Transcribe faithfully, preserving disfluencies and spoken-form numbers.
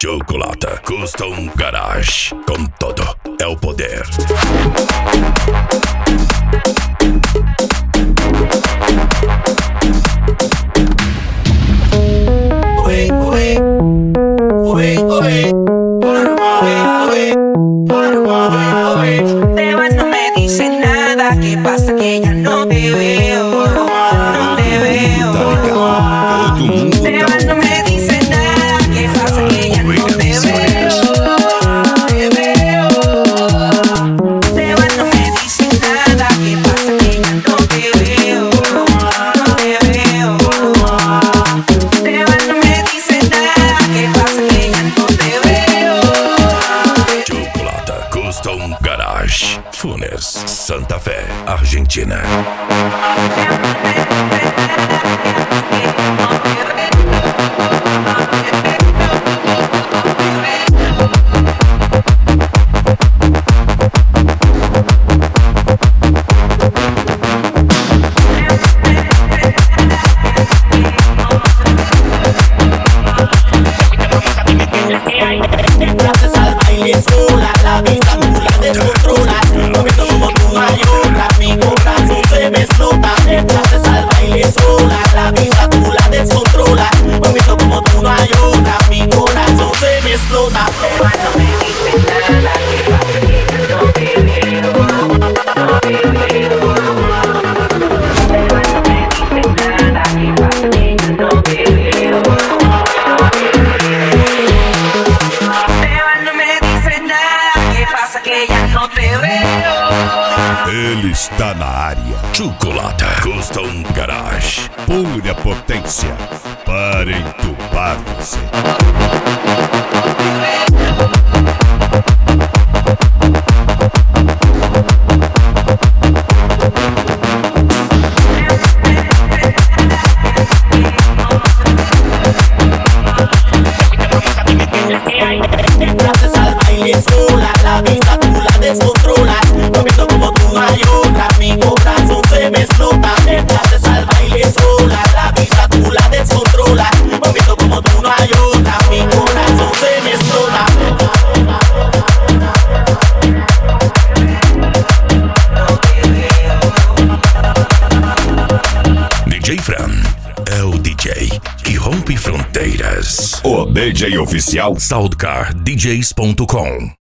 Chocolata Custom Garage. Com todo é o poder. Oi, oi, oi, oi. Te vas, no me dices nada. ¿Qué pasa? Que ya no te veo. No te veo. Te vas, no me dices nada. ¿Qué pasa? Que ya no te veo. Te veo. Te vas, no me dices nada. ¿Qué pasa? Que ya no te veo. No te veo. Te vas, no me dices nada. ¿Qué pasa? Que ya no te veo. Chocolata Custom Garage. Funes, Santa Fé, Argentina. Entraste al baile sola, la vista tú la descontrolas. Moviendo como tú no hay otra, mi corazón se me explota. Entraste al baile sola, la vista tú la descontrolas. Moviendo como tú no hay otra, mi corazón se me explota. No me dices nada, que pasa que ya no te veo, no te veo. No me dices nada, que pasa que ya no te veo, no me dices nada, que pasa que ya no te veo. Ele está na área. Chocolata Custom Garage. Pura potência para entubar você. Entraste al baile sola, la vista tú la descontrolas. Moviendo como tú no hay otra, mi corazón se me explota. Entraste al baile sola, la vista tú la descontrolas. Moviendo como tú no hay otra, mi corazón se me explota. D J Fran é o D J que rompe fronteiras. O D J oficial Soundcar D Js ponto com.